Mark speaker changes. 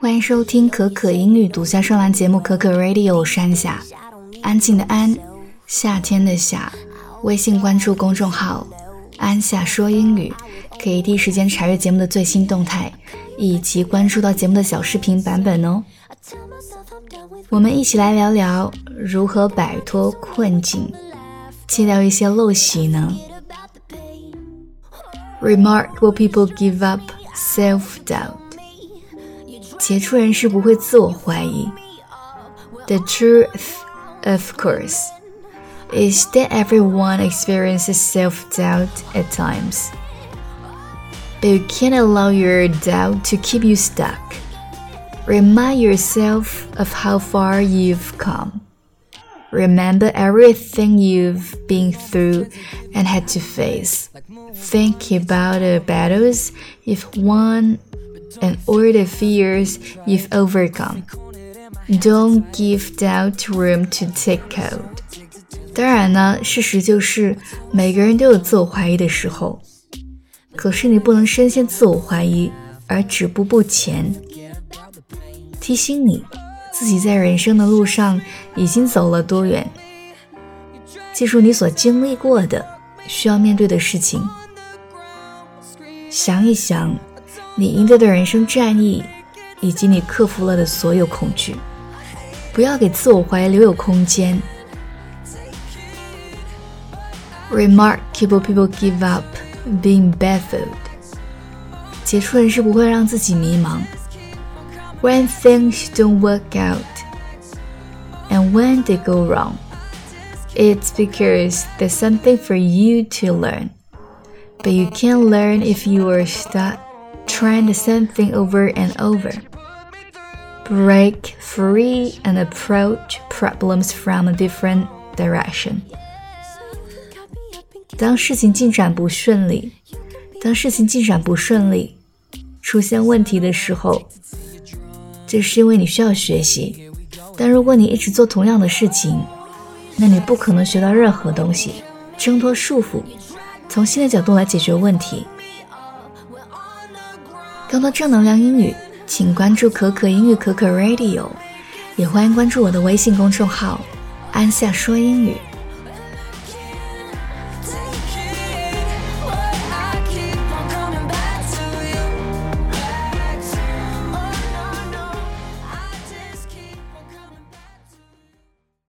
Speaker 1: 欢迎收听可可英语独家专栏节目可可 Radio 山下，安静的安，夏天的夏。微信关注公众号安夏说英语，可以第一时间查阅节目的最新动态，以及关注到节目的小视频版本哦。我们一起来聊聊如何摆脱困境，戒掉一些陋习呢。Remarkable people give up self-doubt. 杰出人士不会自我怀疑。The truth, of course, is that everyone experiences self-doubt at times. But you can't allow your doubt to keep you stuck. Remind yourself of how far you've come. Remember everything you've been through and had to face. Think about the battles you've won and all the fears you've overcome. Don't give doubt room to take hold. 当然呢，事实就是每个人都有自我怀疑的时候，可是你不能深陷自我怀疑而止步不前。提醒你自己在人生的路上已经走了多远，记住你所经历过的需要面对的事情，想一想你赢得的人生战役，以及你克服了的所有恐惧，不要给自我怀疑留有空间。Remarkable people give up being baffled. 杰出人士不会让自己迷茫。When things don't work out, and when they go wrong, it's because there's something for you to learn. But you can't learn if you are stuck trying the same thing over and over. Break free and approach problems from a different direction. 当事情进展不顺利，出现问题的时候，这是因为你需要学习。但如果你一直做同样的事情，那你不可能学到任何东西。挣脱束缚，从新的角度来解决问题。更多正能量英语，请关注可可英语可可 Radio， 也欢迎关注我的微信公众号安夏说英语。